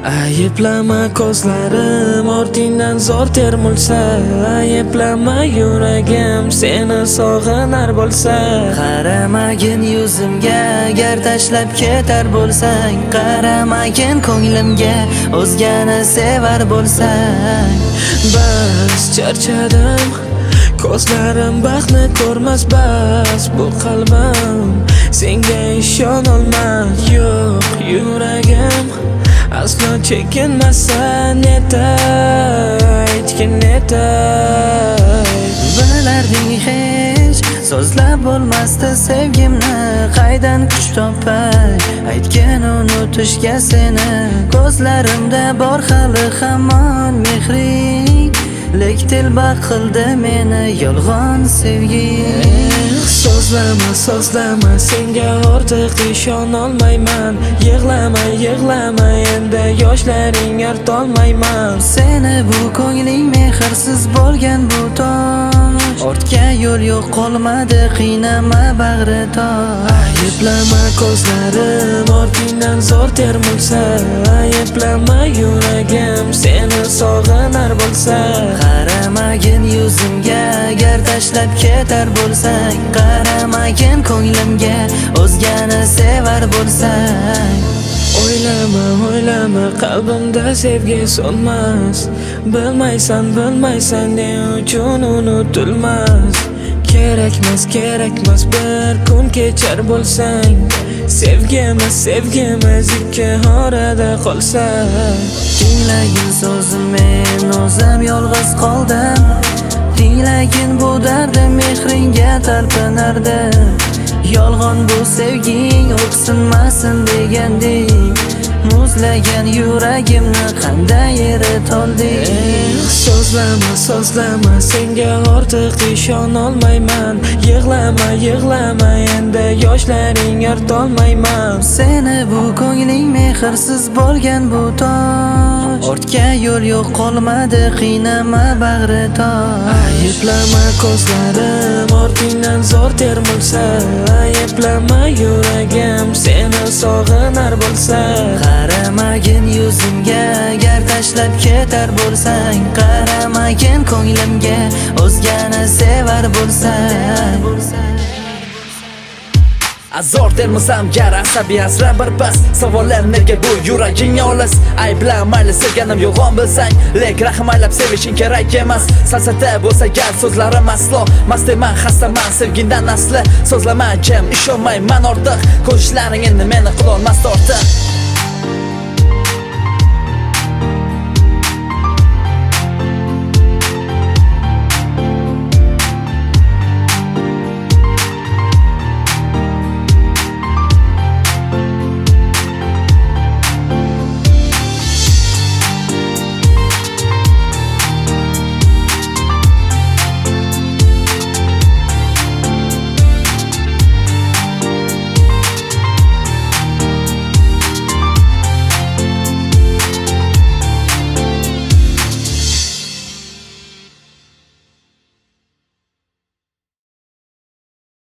Ayıplama ko'zlarim ortingdan zo'r termulsa, ayıplama yuragim seni sog'inar bo'lsa. Qaramagin yuzimga agar tashlab ketar bo'lsang, qaramagin ko'nglimga o'zgani sevar bo'lsang. Bas charchadim, ko'zlarim baxtni ko'rmas, bas bu qalbim senga ishonolmas. Yo'q yuragim aslo chekinmasa, aytgin bilarding hech so'zlab bo'lmasdi sevgimni, qaydan kuch topay aytgan unutishga seni. Ko'zlarimda bor hali hamon mehring, lek telba qildi meni yolg'on sevgi. So'zlama senga ortiq ishonolmayman. Yig'lama endi yoshlaring artolmayman. Seni bu ko'ngling mehrsiz bo'lgan bu tosh, ortga yo'l yo'q qolmadi, qiynama bag'ri tosh. Ayıplama ko'zlarim ortingdan zo'r termulsa, ayıplama yuragim seni sog'inar bo'lsa. Qaramagin yuzimga agar tashlab ketar bo'lsang, qaramagin ko'nglimga o'zgani sevar bo'lsang. O'ylama qalbimda sevgi so'nmas, bilmaysan ne uchun unutilmas. Kerakmas bir kun kechar bo'lsang, sevgimiz ikki orada qolsa. Tinglagin so'zim, men o'zim yolg'iz qoldim. Tinglagin bu dardim, mehringga talpinardim. Yolg'on bu sevging o'ksinmasin deganding, muzlagan yuragimni qanday eritoldik. So'zlama senga ortiq ishonolmayman. Yig'lama endi yoshlaring artolmayman. Seni bu ko'ngling mehrsiz bo'lgan bu tosh, ortga yo'l yo'q qolmadi, qiynama bag'ri tosh. Ayıplama ko'zlarim ortingdan zo'r termulsa, ayıplama yuragim seni sog'inar bo'lsa. Qaramagin yuzimga agar tashlab ketar bo'lsang, qaramagin ko'nglimga o'zgani sevar bo'lsang. Azor termizam gar asabiy asra bir pas. Savollar nega bu yuraging olis? Ayblamayli sevganim yolg'on bilsang, lek rahm aylab sevishing kerak emas. Salsata bo'lsa gar so'zlarim aslo mast eman, xastaman sevgindan asli. So'zlama jim, ishonmayman ortiq, ko'rishlaring endi meni qilolmas tortiq.